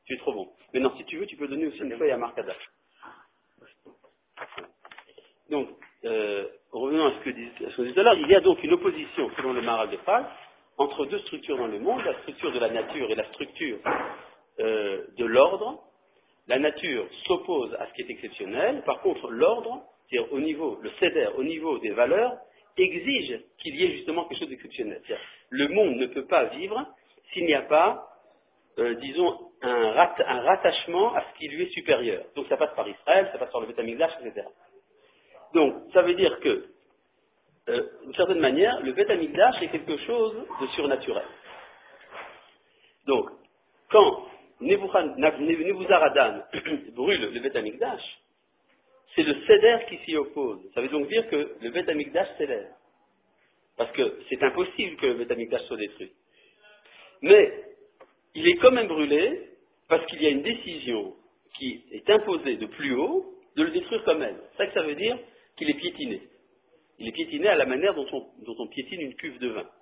Tu es trop bon. Maintenant, si tu veux, tu peux donner aussi une feuille à Marcada. Donc, revenons à ce que disait tout à l'heure, il y a donc une opposition, selon le Maharal de Prague, entre deux structures dans le monde, la structure de la nature et la structure de l'ordre. La nature s'oppose à ce qui est exceptionnel, par contre l'ordre, c'est-à-dire au niveau, le seder, au niveau des valeurs, exige qu'il y ait justement quelque chose d'exceptionnel. C'est-à-dire, le monde ne peut pas vivre s'il n'y a pas, disons, un rattachement à ce qui lui est supérieur. Donc ça passe par Israël, ça passe par le Beth Amikdash, etc. Donc ça veut dire que, d'une certaine manière, le Beth Amikdash est quelque chose de surnaturel. Donc, quand Nebuzaradan brûle le Beth Amikdash, c'est le Seder qui s'y oppose. Ça veut donc dire que le Beth Amikdash s'élève. Parce que c'est impossible que le Beth Amikdash soit détruit. Mais il est quand même brûlé parce qu'il y a une décision qui est imposée de plus haut de le détruire quand même. C'est ça que ça veut dire qu'il est piétiné. Il est piétiné à la manière dont on piétine une cuve de vin.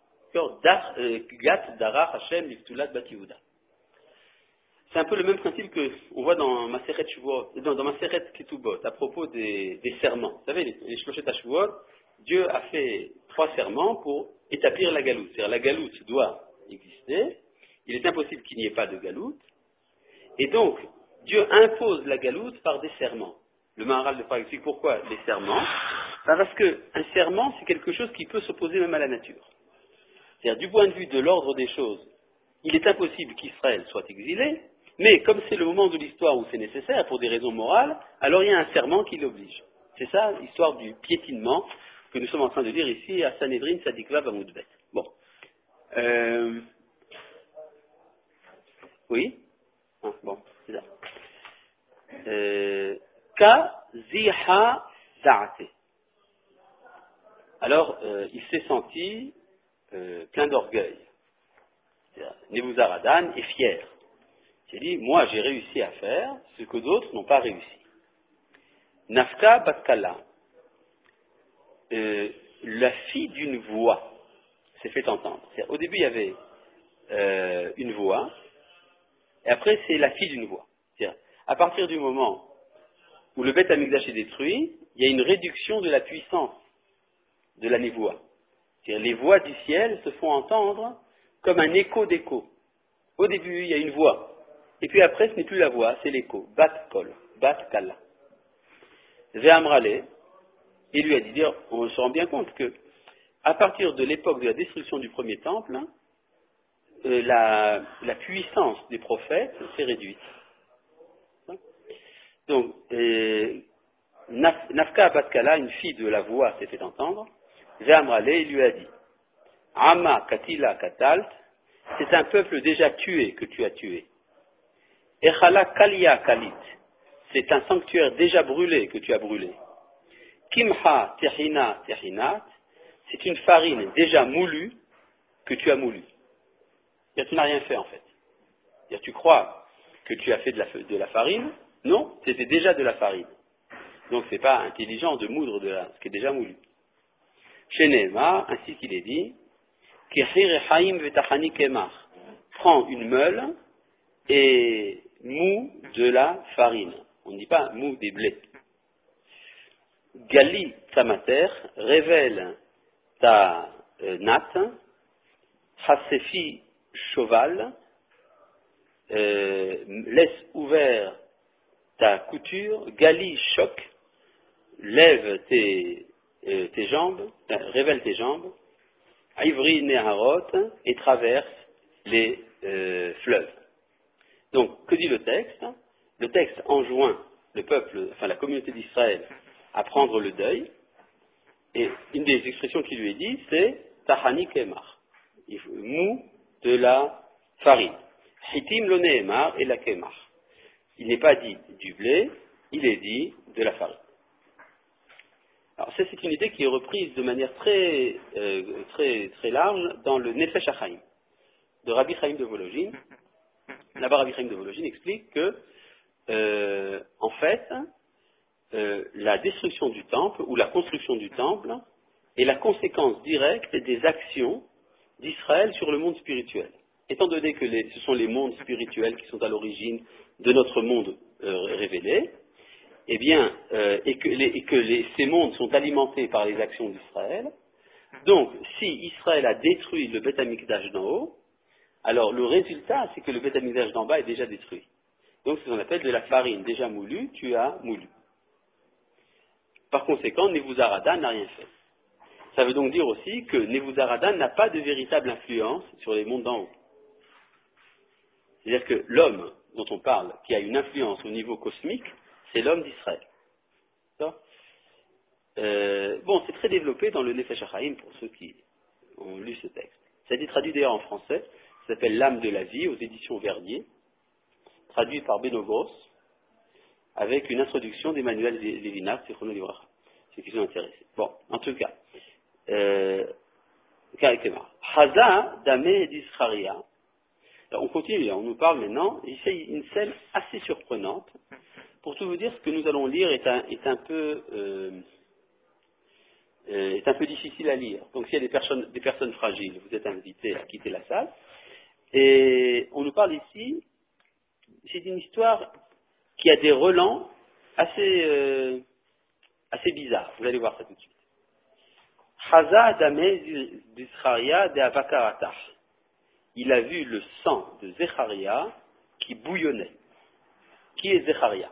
Gat, Darach, Hashem, Liftulat, Batiouda. C'est un peu le même principe qu'on voit dans Maseret Shavuot, dans Maseret Ketubot, à propos des serments. Vous savez, les Shloshet HaShavuot, Dieu a fait 3 serments pour établir la galoute. C'est-à-dire la galoute doit exister, il est impossible qu'il n'y ait pas de galoute, et donc Dieu impose la galoute par des serments. Le Maharal de Prague explique pourquoi les serments. Parce qu'un serment, c'est quelque chose qui peut s'opposer même à la nature. C'est-à-dire, du point de vue de l'ordre des choses, il est impossible qu'Israël soit exilé, mais comme c'est le moment de l'histoire où c'est nécessaire, pour des raisons morales, alors il y a un serment qui l'oblige. C'est ça l'histoire du piétinement que nous sommes en train de lire ici à Sanhedrin Sadikva Bamoudbet. Bon. Oui. Bon, c'est ça. Ka ziha da'ate. Alors, il s'est senti plein d'orgueil. Nebuzaradan est fier. Il dit, moi j'ai réussi à faire ce que d'autres n'ont pas réussi. Nafka Batkala, la fille d'une voix, s'est fait entendre. Au début il y avait une voix, et après c'est la fille d'une voix. À partir du moment où le Beth Amikdash est détruit, il y a une réduction de la puissance de la névoie. Les voix du ciel se font entendre comme un écho d'écho. Au début, il y a une voix. Et puis après, ce n'est plus la voix, c'est l'écho. Bat kol, bat kala. Ve'amrale, il lui a dit, on se rend bien compte que, à partir de l'époque de la destruction du premier temple, la puissance des prophètes s'est réduite. Donc, Nafka bat kala, une fille de la voix, s'est fait entendre. Ve'amrale, il lui a dit, Amma katila katalt, c'est un peuple déjà tué que tu as tué. Echala kalia kalit, c'est un sanctuaire déjà brûlé que tu as brûlé. Kimha tehina tehinat, c'est une farine déjà moulue que tu as moulue. C'est-à-dire, tu n'as rien fait en fait. C'est-à-dire, tu crois que tu as fait de la farine, non, c'était déjà de la farine. Donc c'est pas intelligent de moudre ce qui est déjà moulu. Chez Nehema, ainsi qu'il est dit, prends une meule et mou de la farine. On ne dit pas mou des blés. Gali tamater, révèle ta natte. Hasefi cheval, laisse ouvert ta couture. Gali choc, lève tes jambes, révèle tes jambes. Ivri Neharot, et traverse les fleuves. Donc, que dit le texte? Le texte enjoint le peuple, enfin la communauté d'Israël, à prendre le deuil. Et une des expressions qui lui est dit, c'est Tahani Kemar, mou de la farine. Hitim lo Nehemar et la Kemar. Il n'est pas dit du blé, il est dit de la farine. Alors ça, c'est une idée qui est reprise de manière très large dans le Nefesh HaChaim de Rabbi Chaim de Volojine. Là-bas, Rabbi Chaim de Volojine explique que, en fait, la destruction du temple ou la construction du temple est la conséquence directe des actions d'Israël sur le monde spirituel. étant donné que ce sont les mondes spirituels qui sont à l'origine de notre monde révélé, eh bien, ces mondes sont alimentés par les actions d'Israël, donc si Israël a détruit le Beth Amikdash d'en haut, alors le résultat, c'est que le Beth Amikdash d'en bas est déjà détruit. Donc c'est ce qu'on appelle de la farine déjà moulue, tu as moulu. Par conséquent, Nebuzaradan n'a rien fait. Ça veut donc dire aussi que Nebuzaradan n'a pas de véritable influence sur les mondes d'en haut. C'est-à-dire que l'homme dont on parle, qui a une influence au niveau cosmique, c'est l'homme d'Israël. Bon, c'est très développé dans le Nefesh HaChaim pour ceux qui ont lu ce texte. Ça a été traduit d'ailleurs en français, ça s'appelle L'âme de la vie aux éditions Verdier, traduit par Benogos, avec une introduction d'Emmanuel Lévinas et Chrono Livracha, ceux qui sont intéressés. Bon, en tout cas, Haza Damé d'Israria. On continue, on nous parle maintenant, il fait une scène assez surprenante. Pour tout vous dire, ce que nous allons lire est un peu difficile à lire. Donc s'il y a des personnes fragiles, vous êtes invités à quitter la salle. Et on nous parle ici, c'est une histoire qui a des relents assez bizarres. Vous allez voir ça tout de suite. Chaza Damé d'Israria de Avakaratach. Il a vu le sang de Zecharia qui bouillonnait. Qui est Zecharia?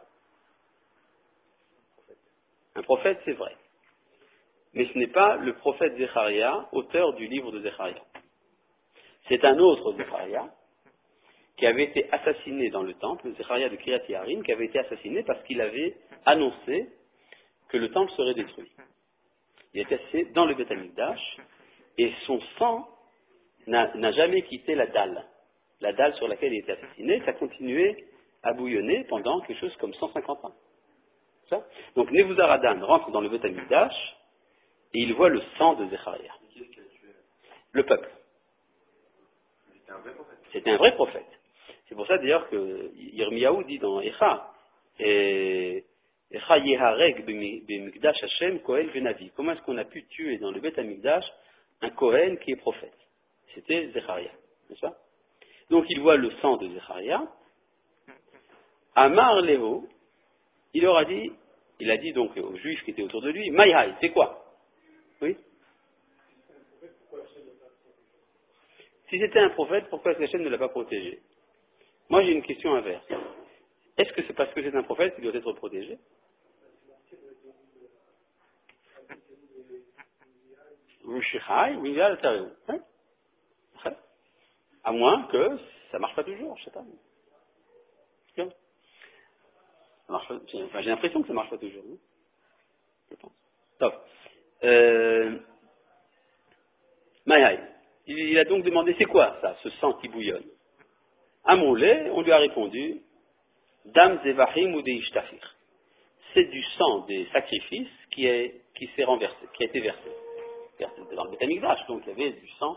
Un prophète, c'est vrai. Mais ce n'est pas le prophète Zecharia, auteur du livre de Zecharia. C'est un autre Zecharia qui avait été assassiné dans le temple, le Zecharia de Kiryat Yarim, qui avait été assassiné parce qu'il avait annoncé que le temple serait détruit. Il était assassiné dans le Beth Amikdash et son sang n'a jamais quitté la dalle sur laquelle il était assassiné. Ça continuait à bouillonner pendant quelque chose comme 150 ans. Ça. Donc Nebuzaradan rentre dans le Beth Amikdash et il voit le sang de Zecharia. Le peuple. C'était un vrai prophète. C'est pour ça d'ailleurs que Yirmiyahu dit dans Echa, Echa Yehareg b'mikdash Hashem Kohen venavi. Comment est-ce qu'on a pu tuer dans le Beth Amikdash un Kohen qui est prophète? C'était Zecharia, n'est-ce pas? Donc il voit le sang de Zecharia. Amar Leho, il a dit donc aux Juifs qui étaient autour de lui, Maïhaï, c'est quoi? Oui. Si c'était un prophète, pourquoi est-ce que Hachem ne l'a pas protégé? Moi j'ai une question inverse. Est-ce que c'est parce que c'est un prophète qu'il doit être protégé? À moins que ça ne marche pas toujours, je ne sais pas. Ça marche pas, j'ai l'impression que ça ne marche pas toujours, non? Je pense. Top. Maïhaï. Il a donc demandé, c'est quoi ça, ce sang qui bouillonne? Amoulé, on lui a répondu, Dam Zevahim ou des Ishtafir. C'est du sang des sacrifices qui s'est renversé, qui a été versé. C'était dans le Beth Amikdash, donc il y avait du sang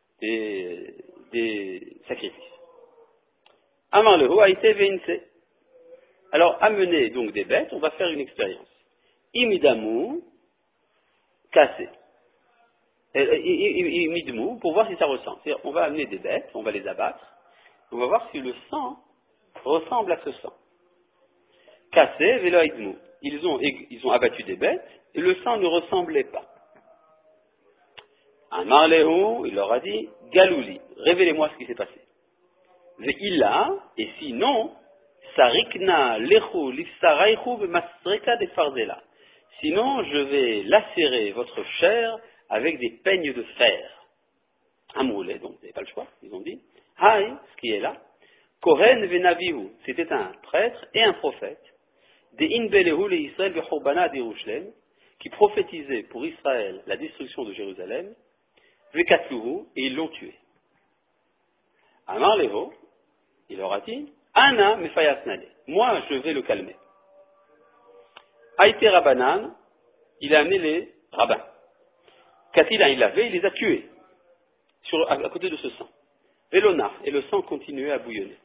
des sacrifices. Amar leho a été veinse. Alors, amener donc des bêtes, on va faire une expérience. Imidamu, cassé. Imidmu, pour voir si ça ressemble. C'est-à-dire, on va amener des bêtes, on va les abattre, on va voir si le sang ressemble à ce sang. Cassé, velo idmu. Ils ont abattu des bêtes, et le sang ne ressemblait pas. Amar lehu, il leur a dit, Galouli, révélez-moi ce qui s'est passé. Ve'illa, et sinon, sarikna lechu lifsaraichu b'masreka de farzela. Sinon, je vais lacérer votre chair avec des peignes de fer. Amoulé, donc, vous n'avez pas le choix, ils ont dit. Haï, ce qui est là, Kohen venavihu, c'était un prêtre et un prophète, de inbelehu le Israël v'churbana d'Yerushalem, qui prophétisait pour Israël la destruction de Jérusalem, vekatluhu, et ils l'ont tué. Amar leho, il leur a dit, Ana mefayasnale, moi je vais le calmer. Haïté Rabanan, il a amené les rabbins. Katil, il les a tués à côté de ce sang. Velona, et le sang continuait à bouillonner.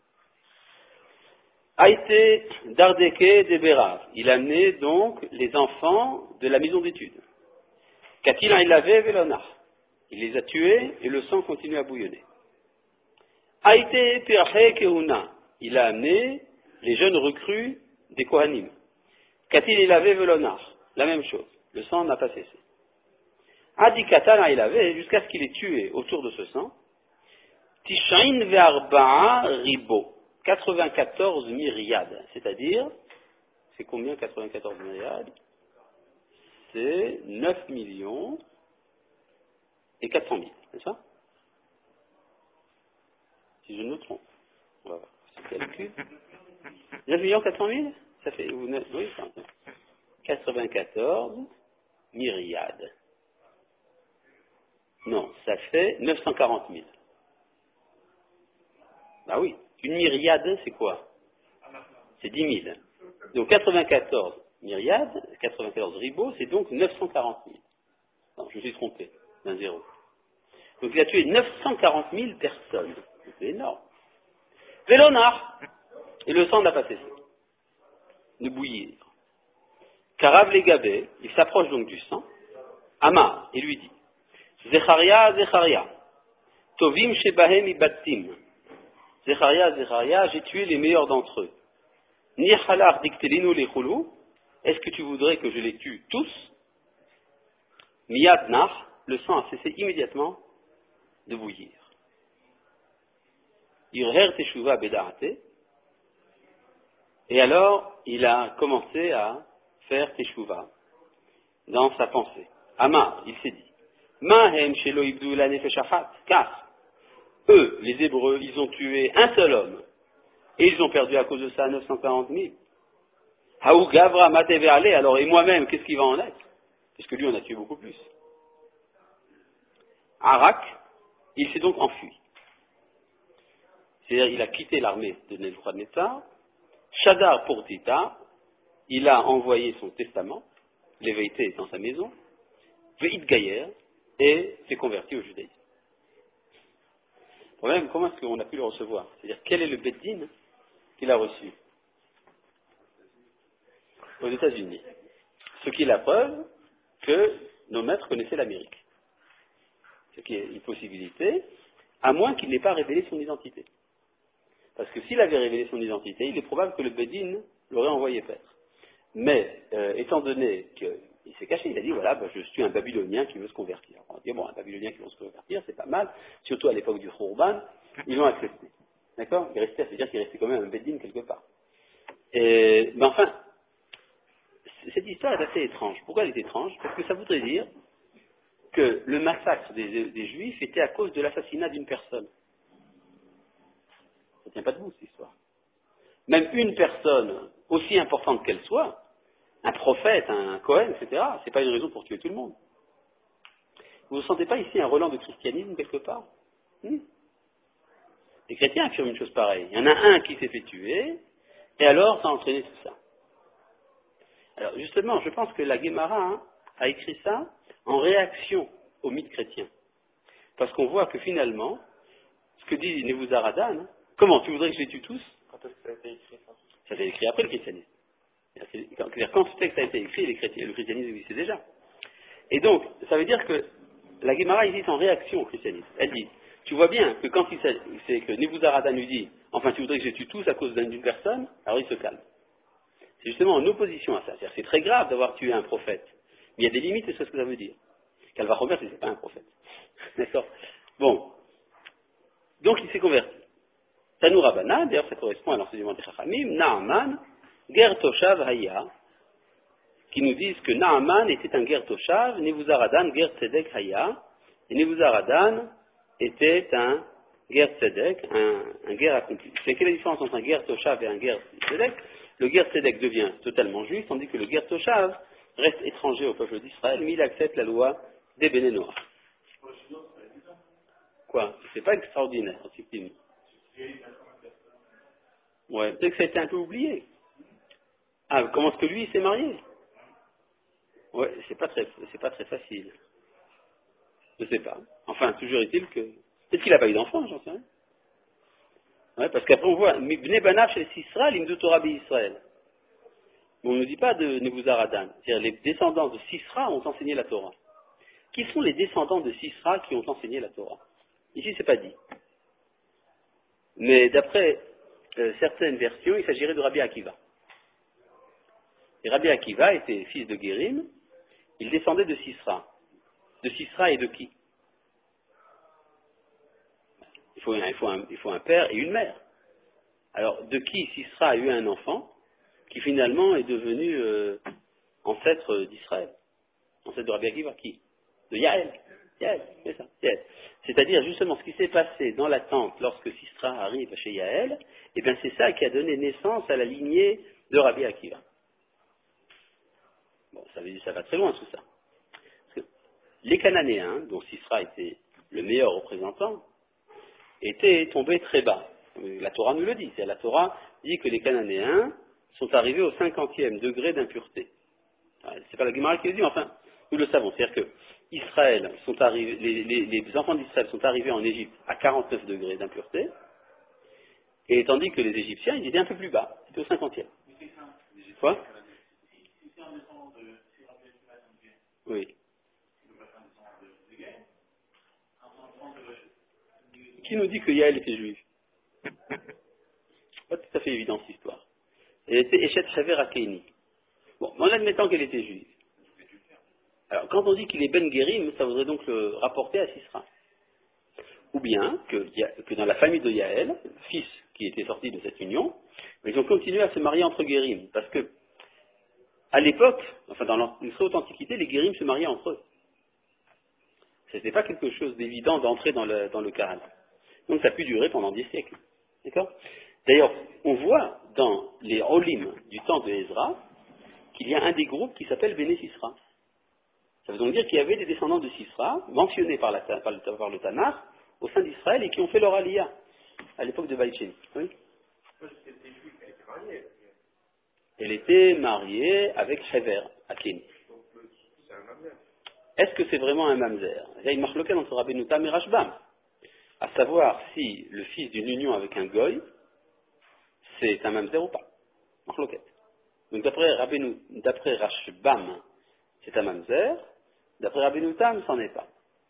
Haïté Dardeke de Berav, il a amené donc les enfants de la maison d'études. Katil, Velona, il les a tués et le sang continuait à bouillonner. Aïté Pirhe Keuna, il a amené les jeunes recrues des Kohanim. Katil il avait Velonar, la même chose, le sang n'a pas cessé. Adi Katana il avait, jusqu'à ce qu'il ait tué autour de ce sang, Tishain Ve'arba'a Ribo, 94 myriades, c'est-à-dire, c'est combien 94 myriades? C'est 9 millions et 400 000, c'est ça? Si je ne me trompe. On va voir ce calcul. 9 millions 400 000? Ça fait, oui, 94 myriades. Non, ça fait 940 000. Ah oui, une myriade, c'est quoi? C'est 10 000. Donc 94 myriades, 94 ribos, c'est donc 940 000. Non, je me suis trompé d'un zéro. Donc il a tué 940 000 personnes. C'est énorme. Vélonar. Et le sang n'a pas cessé de bouillir. Karav les gabé, il s'approche donc du sang. Amar, il lui dit, Zecharia, Zecharia, Tovim shebahem ibattim. Zecharia, Zecharia, j'ai tué les meilleurs d'entre eux. Nihalar diktelinu les choulou, est-ce que tu voudrais que je les tue tous? Miyad nach, le sang a cessé immédiatement de bouillir. Irher teshuva bedarate, et alors il a commencé à faire teshuva dans sa pensée. Amar, il s'est dit, Mahem shelo ibdu la nefesh achat, car eux, les Hébreux, ils ont tué un seul homme, et ils ont perdu à cause de ça 940 000. Haou gavra mateve ale, alors et moi-même, qu'est-ce qui va en être? Parce que lui, on a tué beaucoup plus. Arak, il s'est donc enfui. C'est-à-dire, il a quitté l'armée de Nebuchadnezzar. Shadar pour Tita, il a envoyé son testament, l'éveillé dans sa maison, Ve'id Gayer, et s'est converti au judaïsme. Le problème, comment est-ce qu'on a pu le recevoir? C'est-à-dire, quel est le Beddin qu'il a reçu? Aux États-Unis. Ce qui est la preuve que nos maîtres connaissaient l'Amérique. Ce qui est une possibilité, à moins qu'il n'ait pas révélé son identité. Parce que s'il avait révélé son identité, il est probable que le Beddin l'aurait envoyé paître. Mais, étant donné qu'il s'est caché, il a dit, voilà, je suis un Babylonien qui veut se convertir. On va dire, bon, un Babylonien qui veut se convertir, c'est pas mal, surtout à l'époque du Khurban, ils l'ont accepté. D'accord? Il restait, c'est-à-dire qu'il restait quand même un Beddin quelque part. Mais enfin, cette histoire est assez étrange. Pourquoi elle est étrange? Parce que ça voudrait dire que le massacre des Juifs était à cause de l'assassinat d'une personne. Ça ne tient pas debout, cette histoire. Même une personne, aussi importante qu'elle soit, un prophète, un Cohen, etc., c'est pas une raison pour tuer tout le monde. Vous ne sentez pas ici un relent de christianisme quelque part? Les chrétiens affirment une chose pareille. Il y en a un qui s'est fait tuer, et alors ça a entraîné tout ça. Alors justement, je pense que la Guémara a écrit ça en réaction au mythe chrétien. Parce qu'on voit que finalement, ce que dit Nebuzaradan, comment, tu voudrais que je les tue tous? Quand est-ce que ça a été écrit ça? Ça a été écrit après le christianisme. Quand ce texte a été écrit, le christianisme existait déjà. Et donc, ça veut dire que la Guémara existe en réaction au christianisme. Elle dit, tu vois bien que quand c'est que Nebuzaradan lui dit, enfin tu voudrais que je les tue tous à cause d'une personne, alors il se calme. C'est justement en opposition à ça. C'est-à-dire, c'est très grave d'avoir tué un prophète. Mais il y a des limites et c'est ce que ça veut dire. Qu'Alvachomer, ce n'est pas un prophète. D'accord? Bon. Donc il s'est converti. Tanou Rabbanan, d'ailleurs ça correspond à l'enseignement des Chachamim, Naaman, Ger Toshav Haya, qui nous disent que Naaman était un Ger Toshav, Nebuzaradan Ger Tzedek Haya, et Nebuzaradan était un Ger Tzedek, un Ger accompli. C'est quelle est la différence entre un Ger Toshav et un Ger Tzedek? Le Ger Tzedek devient totalement juif, tandis que le Ger Toshav reste étranger au peuple d'Israël, mais il accepte la loi des Béné Noirs. Quoi? C'est pas extraordinaire, effectivement. Ouais, peut-être que ça a été un peu oublié. Ah, comment est-ce que lui, il s'est marié? Ouais, c'est pas très facile. Je sais pas. Enfin, toujours est-il que... Peut-être qu'il n'a pas eu d'enfant, j'en sais rien. Ouais, parce qu'après on voit, Bnei Banav chez Sisra, l'Imdu Torah Israël. Mais on ne nous dit pas de Nebuzaradan. C'est-à-dire les descendants de Sisra ont enseigné la Torah. Qui sont les descendants de Sisra qui ont enseigné la Torah? Ici, c'est pas dit. Mais d'après certaines versions, il s'agirait de Rabbi Akiva. Et Rabbi Akiva était fils de Guérim, il descendait de Sisra. De Sisra et de qui? Il faut un père et une mère. Alors, de qui Sisra a eu un enfant qui finalement est devenu ancêtre d'Israël? Ancêtre de Rabbi Akiva, qui? De Yaël. Yaël, c'est ça, Yaël. C'est-à-dire justement ce qui s'est passé dans la tente lorsque Sisra arrive chez Yaël, et bien c'est ça qui a donné naissance à la lignée de Rabbi Akiva. Bon, ça va très loin tout ça. Parce que les Cananéens, dont Sisra était le meilleur représentant, étaient tombés très bas. La Torah nous le dit. La Torah dit que les Cananéens sont arrivés au 50e degré d'impureté. C'est pas la Gemara qui le dit, mais enfin, nous le savons. C'est-à-dire que Israël sont arrivés, les enfants d'Israël sont arrivés en Égypte à 49 degrés d'impureté, et tandis que les Égyptiens, ils étaient un peu plus bas, c'était au 50e. Quoi? Oui. Qui nous dit que Yaël était juif? Pas tout à fait évident cette histoire. Elle était Eshet Haver Akeini. Bon, en admettant qu'elle était juive. Alors, quand on dit qu'il est Ben Guérim, ça voudrait donc le rapporter à Sisra. Ou bien que dans la famille de Yaël, fils qui était sorti de cette union, ils ont continué à se marier entre Guérim. Parce que, à l'époque, enfin dans une très haute antiquité, les Guérim se mariaient entre eux. Ce n'était pas quelque chose d'évident d'entrer dans le Kahal. Donc ça a pu durer pendant 10 siècles. D'accord? D'ailleurs, on voit dans les Olim du temps de Ezra qu'il y a un des groupes qui s'appelle Béné Sisra. Ça veut donc dire qu'il y avait des descendants de Sisra, mentionnés par le Tanakh, au sein d'Israël et qui ont fait leur aliyah à l'époque de Baïcheni. Oui. Elle était mariée avec Hever, Akin. Est-ce que c'est vraiment un mamzer? Il y a une marloquette entre Rabbeinu Tam et Rashbam. À savoir si le fils d'une union avec un goy, c'est un mamzer ou pas. Marloquette. Donc d'après Rashbam, c'est un mamzer. D'après Rabbeinu Tam, c'en est pas.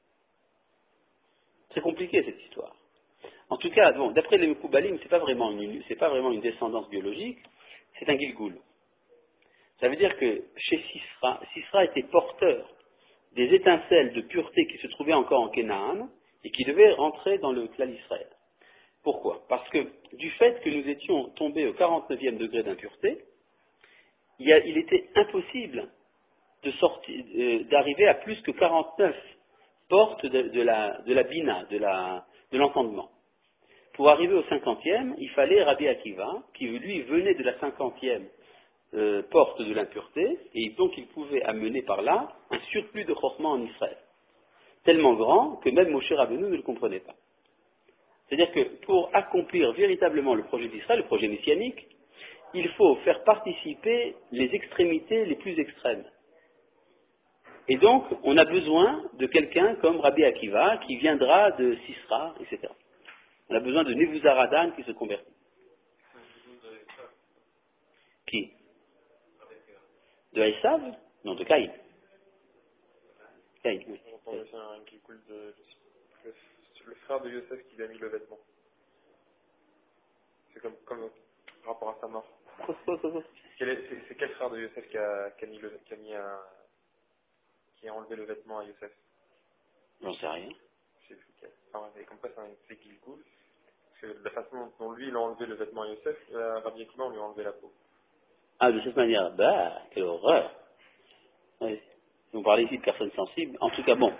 C'est compliqué cette histoire. En tout cas, bon, d'après les Mekoubalim, c'est pas vraiment une descendance biologique, c'est un Gilgoul. Ça veut dire que chez Sisra était porteur des étincelles de pureté qui se trouvaient encore en Canaan et qui devaient rentrer dans le clan d'Israël. Pourquoi? Parce que du fait que nous étions tombés au 49e degré d'impureté, il était impossible d'arriver à plus que 49 portes de la bina, de l'entendement. Pour arriver au 50e, il fallait Rabbi Akiva, qui lui venait de la 50e porte de l'impureté, et donc il pouvait amener par là un surplus de chorma en Israël. Tellement grand que même Moshe Rabbeinu ne le comprenait pas. C'est-à-dire que pour accomplir véritablement le projet d'Israël, le projet messianique, il faut faire participer les extrémités les plus extrêmes. Et donc, on a besoin de quelqu'un comme Rabbi Akiva, qui viendra de Sisra, etc. On a besoin de Nebuzaradan qui se convertit. Qui? De Esav? Non, de Caïn. Caïn, oui. On entend aussi un Gilgoul de le frère de Yosef qui lui a mis le vêtement. C'est comme rapport à sa mort. C'est quel frère de Yosef qui a enlevé le vêtement à Yosef? J'en sais rien. Je sais plus quel. Enfin, et comme quoi c'est Gilgoul. Parce que de la façon dont lui il a enlevé le vêtement à Yosef, Rabbi Akiva on lui a enlevé la peau. Ah, de cette manière, bah, quelle horreur. Oui. On parlait ici de personnes sensibles. En tout cas, bon.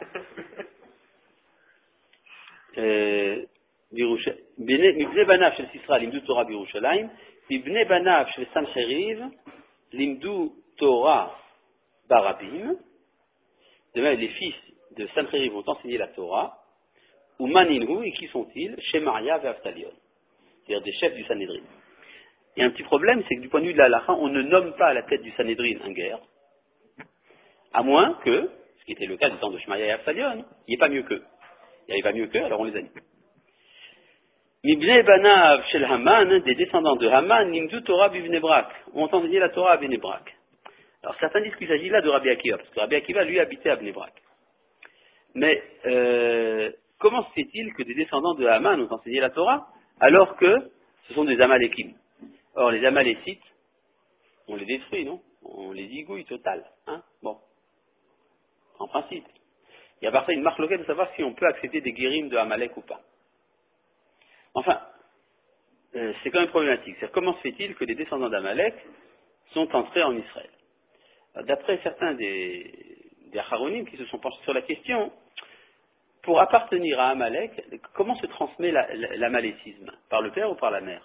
מבני בניו של סיסרא לימדו תורה בירושלים, מבני בניו של סנחריב לימדו תורה ברבים. De même, les fils de Sancheriv vont enseigner la Torah, ou Maninhu, et qui sont-ils? Shemaria et Avtalion, c'est-à-dire des chefs du Sanhédrin. Il y a un petit problème, c'est que du point de vue de la halakha, on ne nomme pas à la tête du Sanhédrin un guerre, à moins que, ce qui était le cas du temps de Shemaria et Avtalion, il n'y ait pas mieux qu'eux. Il n'y avait pas mieux qu'eux, alors on les a mis. Mibnei Banav Shel Haman, des descendants de Haman, Nimdu Torah Bivnei Brak, ont enseigné la Torah à Bnei Brak. Alors certains disent qu'il s'agit là de Rabbi Akiva, parce que Rabbi Akiva, lui, habitait à Bnei Brak. Mais comment se fait-il que des descendants de Haman ont enseigné la Torah, alors que ce sont des Amalékim. Or, les Amalécites, on les détruit, non? On les zigouille total. Hein? Bon, en principe. Il y a parfois une marque locale de savoir si on peut accepter des guérims de Amalek ou pas. Enfin, c'est quand même problématique. C'est-à-dire, comment se fait-il que les descendants d'Amalek sont entrés en Israël? D'après certains des Acharonim qui se sont penchés sur la question, pour appartenir à Amalek, comment se transmet l'amalécisme? Par le père ou par la mère?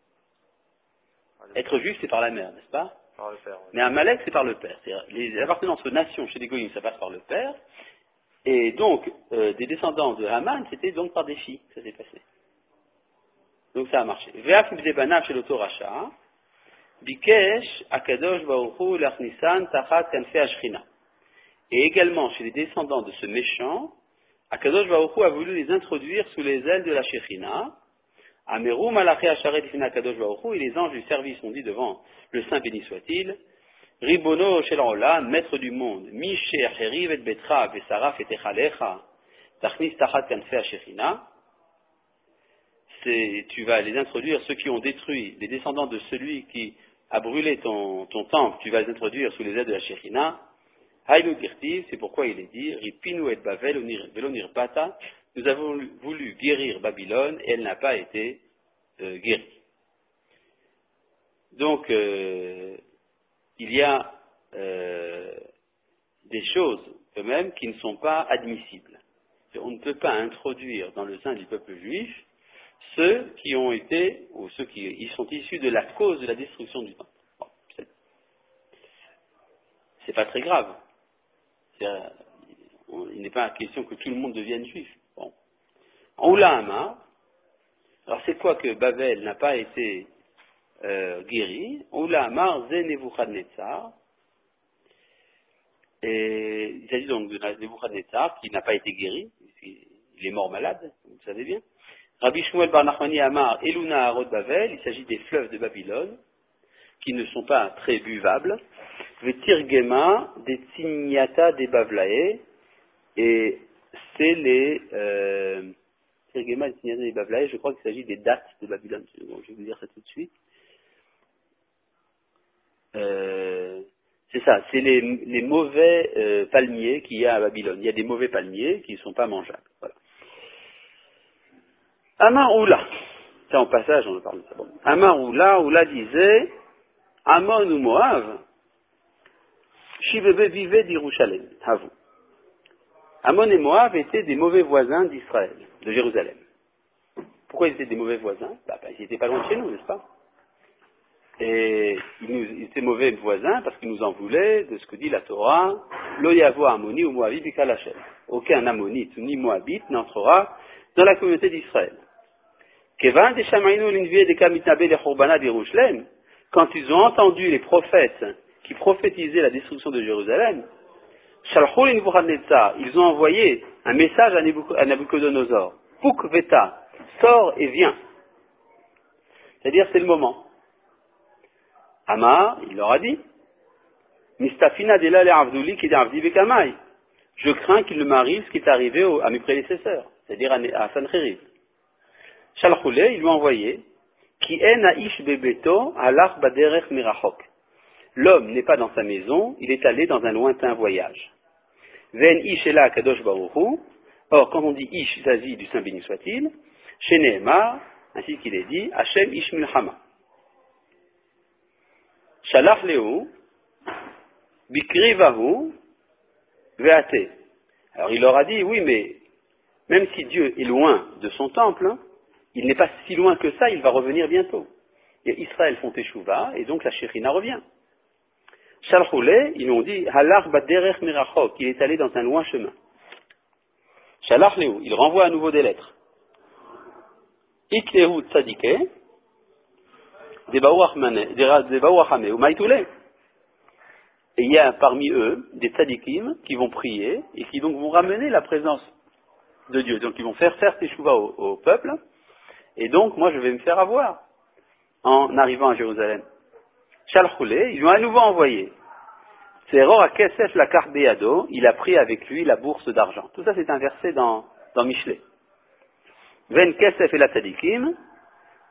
Être juif, c'est par la mère, n'est-ce pas? Par le père, oui. Mais Amalek, c'est par le père. Les appartenances aux nations chez les Goïms, ça passe par le père. Et donc, des descendants de Haman, c'était donc par des filles que ça s'est passé. Donc ça a marché. Ve'af ibzebanav shel oto rasha, bikesh akadosh baruch hu lachnisan tachat kanfei hashchina. Et également chez les descendants de ce méchant, Akadosh Baruch Hu a voulu les introduire sous les ailes de la Shekhinah. Ameru malaché asharet lifnei Akadosh Baruch Hu, et les anges du service ont dit devant le Saint béni soit-il, Ribono shel olam, maître du monde, Mishe acheriv et betra vesaraf et echalecha, tachnis tachat kanfei hashekhinah. Tu vas les introduire, ceux qui ont détruit, les descendants de celui qui a brûlé ton temple, tu vas les introduire sous les ailes de la Shekhinah. Haïnu dirtiv, c'est pourquoi il est dit, Ripinu et Bavel velonir bata, nous avons voulu guérir Babylone et elle n'a pas été guérie. Donc, il y a des choses, quand même, qui ne sont pas admissibles. On ne peut pas introduire dans le sein du peuple juif ceux qui ont été, ou ceux qui sont issus de la cause de la destruction du temple. Bon, c'est pas très grave. Il n'est pas question que tout le monde devienne juif. Bon. Oulama, alors c'est quoi que Babel n'a pas été guéri? Oulama, Zé Nebuchadnezzar, et il s'agit donc de Nebuchadnezzar qui n'a pas été guéri, il est mort malade, vous savez bien. Rabbi Shmuel bar Nachmani Amar, Eluna Harod Babel, il s'agit des fleuves de Babylone, qui ne sont pas très buvables. Vetirgema, des Tsignata des Bavlae, et c'est les Tirgema des Tsignata des Bavlae, je crois qu'il s'agit des dates de Babylone. Bon, je vais vous dire ça tout de suite. C'est ça, c'est les mauvais palmiers qu'il y a à Babylone. Il y a des mauvais palmiers qui ne sont pas mangeables. Voilà. Amar Oula, ça en passage on en parle de ça. Bon. Amar Oula disait, Amon ou Moav, Shivebe vivait d'Yerushalem, Havou. Amon et Moab étaient des mauvais voisins d'Israël, de Jérusalem. Pourquoi ils étaient des mauvais voisins? Ils n'étaient pas loin de chez nous, n'est-ce pas? Et ils étaient mauvais voisins parce qu'ils nous en voulaient de ce que dit la Torah, Lo yavo Amoni ou Moabi bikal Hashem. Aucun Ammonite ni Moabite n'entrera dans la communauté d'Israël. Kevan de Shamainu l'invié de Kamitnabe de Chorbana d'Yerushalem, quand ils ont entendu les prophètes qui prophétisaient la destruction de Jérusalem, Shalchou Nebuchadnezzar, ils ont envoyé un message à Nabucodonosor. Puk veta, sors et viens. C'est-à-dire c'est le moment. Amar, il leur a dit, Mistafina dela le avduli ki d'avdi bekamai. Je crains qu'il ne m'arrive ce qui est arrivé à mes prédécesseurs, c'est-à-dire à Sancheriv. Shalchoulé, ils lui ont envoyé, Ki en aish bebeto alach baderech mirachok. L'homme n'est pas dans sa maison, il est allé dans un lointain voyage. Ven ish ela kadosh baruchu. Or, quand on dit ish, il s'agit du Saint béni soit-il, chez Nehemar, ainsi qu'il est dit, Hashem ish milchama. Shalach lehu, bikrivahu, veate. Alors il leur a dit, oui, mais même si Dieu est loin de son temple, hein, il n'est pas si loin que ça, il va revenir bientôt. Et Israël font teshuva, et donc la Shekhinah revient. Shalchoulé, ils ont dit, Halach baderech mirachok, il est allé dans un loin chemin. Shalach lehu, il renvoie à nouveau des lettres. Iklehu tzadike, debaouachame, ou maïtoulé. Et il y a parmi eux des tzadikim qui vont prier et qui donc vont ramener la présence de Dieu. Donc ils vont faire teshuva au peuple, et donc moi je vais me faire avoir en arrivant à Jérusalem. Shalchoulé, ils l'ont à nouveau envoyé. C'est Ror à Kesef la Karbéado, il a pris avec lui la bourse d'argent. Tout ça c'est un verset dans Michelet. Ven Kesef et la Tzadikim,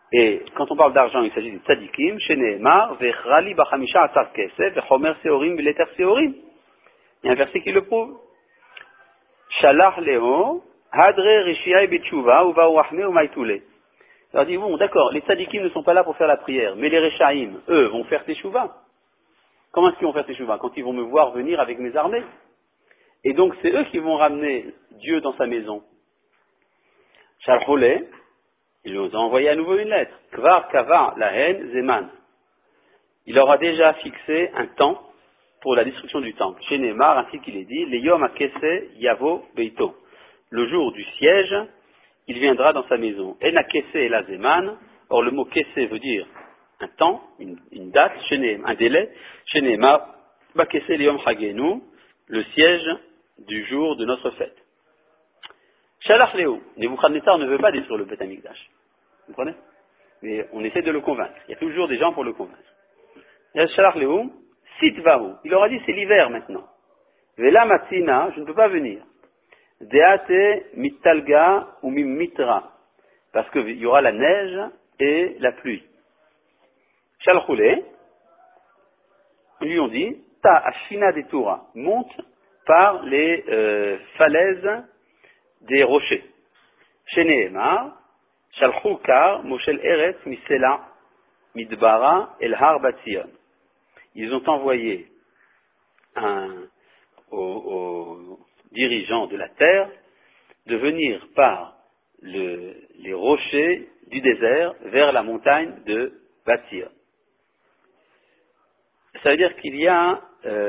Et quand on parle d'argent, il s'agit des tzadikim, chez Nehemar, Vechrali bachamisha atzar kesef, vechomer seorim bileter seorim. Il y a un verset qui le prouve. Shalach leho, hadre rishiai betchuva, uva uachme umaitule. Alors dit, bon, d'accord, les tzadikim ne sont pas là pour faire la prière, mais les reshaïm, eux, vont faire teshuva. Comment est-ce qu'ils vont faire teshuva? Quand ils vont me voir venir avec mes armées. Et donc, c'est eux qui vont ramener Dieu dans sa maison. Shalchole, il nous a envoyé à nouveau une lettre. Kvar kava lahen zeman. Il leur a déjà fixé un temps pour la destruction du temple. Chez Neymar, ainsi qu'il est dit, le yom akese yavo beito. Le jour du siège, il viendra dans sa maison. En akese et la zeman. Or, le mot kese veut dire un temps, une date, un délai. Chez Neymar, bakese le yom hagenu, le siège du jour de notre fête. Shalach Léo, Nebuchadnezzar ne veut pas détruire le Beth Amikdash. Vous comprenez? Mais on essaie de le convaincre. Il y a toujours des gens pour le convaincre. Shalach Léo, Sitvahu, il leur a dit c'est l'hiver maintenant. Vela Matzina, je ne peux pas venir. Deate Mittalga ou Mimitra, parce qu'il y aura la neige et la pluie. Shalach Léo, ils lui ont dit, Ta Ashina de Toura, monte par les falaises des rochers. Chez Nehemar, Shalchou Kar, Moshel Eretz, Misela, Midbara, El Har Batzion. Ils ont envoyé aux dirigeants de la terre de venir par les rochers du désert vers la montagne de Batzion. Ça veut dire qu'il y a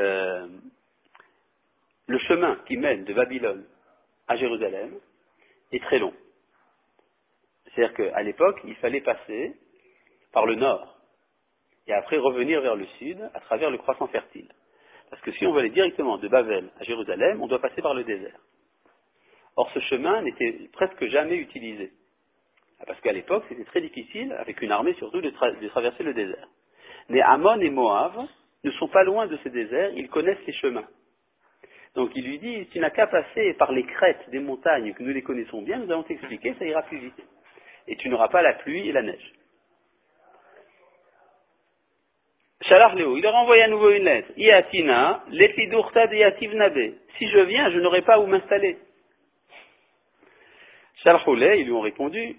le chemin qui mène de Babylone à Jérusalem est très long. C'est-à-dire qu'à l'époque, il fallait passer par le nord et après revenir vers le sud à travers le croissant fertile. Parce que si on veut aller directement de Babel à Jérusalem, on doit passer par le désert. Or, ce chemin n'était presque jamais utilisé. Parce qu'à l'époque, c'était très difficile, avec une armée surtout, de traverser le désert. Mais Ammon et Moab ne sont pas loin de ce désert, ils connaissent les chemins. Donc il lui dit, tu n'as qu'à passer par les crêtes des montagnes que nous les connaissons bien, nous allons t'expliquer, ça ira plus vite. Et tu n'auras pas la pluie et la neige. Shalach Léo, il leur a envoyé à nouveau une lettre. Iatina, lepidurta de yativ nabe. Si je viens, je n'aurai pas où m'installer. Shalach Léo, ils lui ont répondu,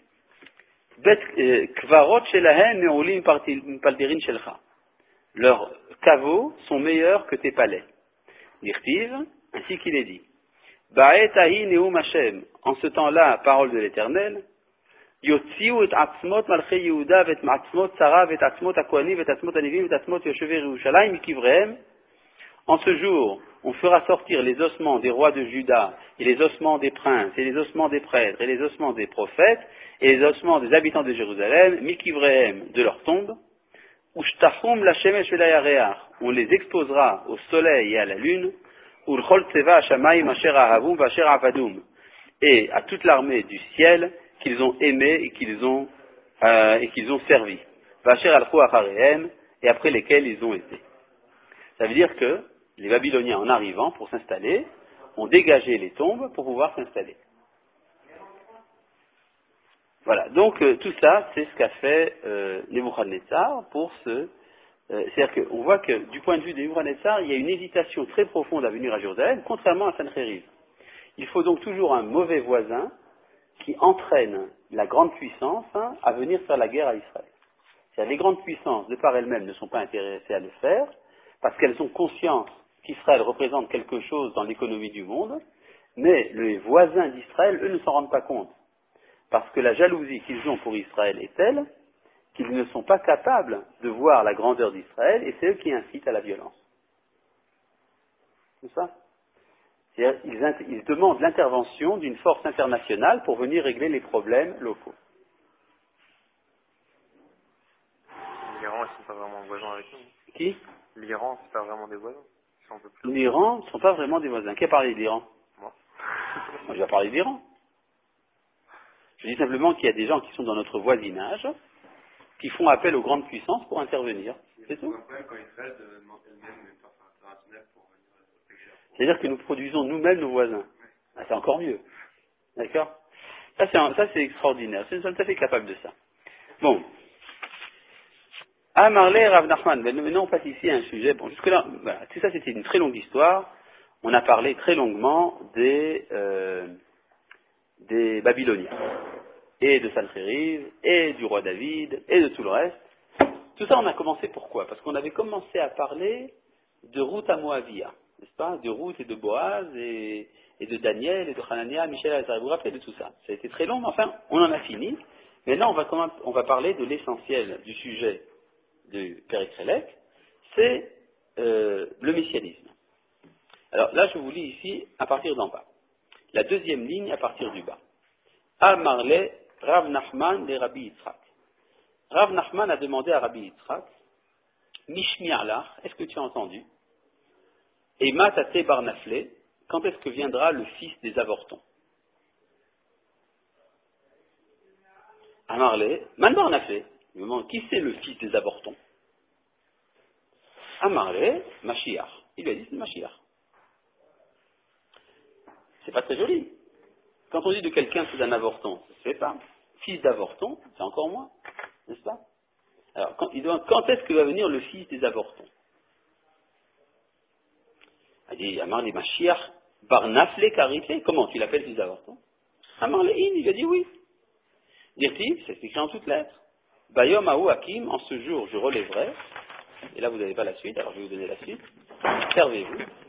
kvarot shelahen me'olim palderin shelcha. Leurs caveaux sont meilleurs que tes palais. Dirtiv, ainsi qu'il est dit. Ba'et ahi neum Hashem. En ce temps-là, parole de l'Éternel, Yotziu et atzmot malchei Yehuda vet atzmot Sarah vet atzmot Akohanim vet atzmot Anivim vet atzmot Yoshevei Yerushalayim mikivrehem. En ce jour, on fera sortir les ossements des rois de Juda, et les ossements des princes, et les ossements des prêtres, et les ossements des prophètes, et les ossements des habitants de Jérusalem, mikivrehem, de leur tombe. Ushtachum la shemesh velayareach. On les exposera au soleil et à la lune. Ulchol tseva hashamayim asher ahavum vasher avadum. Et à toute l'armée du ciel qu'ils ont aimé et qu'ils ont servi. Vasher alchou acharehem, et après lesquels ils ont été. Ça veut dire que les Babyloniens, en arrivant pour s'installer, ont dégagé les tombes pour pouvoir s'installer. Voilà, donc tout ça, c'est ce qu'a fait Nebuchadnezzar pour c'est-à-dire qu'on voit que du point de vue de Nebuchadnezzar, il y a une hésitation très profonde à venir à Jérusalem, contrairement à Sancheriv. Il faut donc toujours un mauvais voisin qui entraîne la grande puissance à venir faire la guerre à Israël. C'est-à-dire les grandes puissances, de par elles-mêmes, ne sont pas intéressées à le faire, parce qu'elles ont conscience qu'Israël représente quelque chose dans l'économie du monde, mais les voisins d'Israël, eux, ne s'en rendent pas compte. Parce que la jalousie qu'ils ont pour Israël est telle qu'ils ne sont pas capables de voir la grandeur d'Israël, et c'est eux qui incitent à la violence. C'est ça? C'est-à-dire, ils demandent l'intervention d'une force internationale pour venir régler les problèmes locaux. L'Iran, ils ne sont pas vraiment voisins avec nous. Qui? L'Iran, c'est pas vraiment des voisins. L'Iran ne sont pas vraiment des voisins. Qui a parlé d'Iran? Moi. Moi, je vais parler d'Iran. Je dis simplement qu'il y a des gens qui sont dans notre voisinage, qui font appel aux grandes puissances pour intervenir. C'est tout. C'est-à-dire que nous produisons nous-mêmes nos voisins. Ah, c'est encore mieux. D'accord? Ça, c'est extraordinaire. C'est tout à fait capable de ça. Bon. Amarle Rav Nachman. Maintenant, on passe ici à un sujet. Bon, jusque-là, voilà, tout ça, c'était une très longue histoire. On a parlé très longuement des Babyloniens, et de Sancheriv, et du roi David, et de tout le reste. Tout ça, on a commencé pourquoi? Parce qu'on avait commencé à parler de Ruth à Moavia, n'est-ce pas? De Ruth et de Boaz, et de Daniel, et de Hanania, Michel, Azar. Vous vous rappelez de tout ça? Ça a été très long, mais enfin, on en a fini. Maintenant, on va parler de l'essentiel du sujet du Père Krélek, c'est le messianisme. Alors là, je vous lis ici à partir d'en bas. La deuxième ligne à partir du bas. Amarle Rav Nachman de Rabbi Yitzhak. Rav Nachman a demandé à Rabbi Yitzhak, Mishmi Alach, est-ce que tu as entendu? Et Matate Barnafle, quand est-ce que viendra le fils des avortons? Amarle, Man Barnafle, il me demande, qui c'est le fils des avortons? Amarle, Mashiach. Il lui a dit, c'est Mashiach. C'est pas très joli. Quand on dit de quelqu'un c'est un avorton, ça se fait pas. Fils d'avorton, c'est encore moins, n'est-ce pas? Alors, il demande quand est-ce que va venir le fils des avortons? Il dit, Amar les Mashiach, Barnafle Karite, comment tu l'appelles fils d'avorton? Amar les In, il a dit oui. Dire-t-il, c'est écrit en toutes lettres. Bayom Aou Hakim, en ce jour je relèverai, et là vous n'avez pas la suite, alors je vais vous donner la suite. Servez-vous.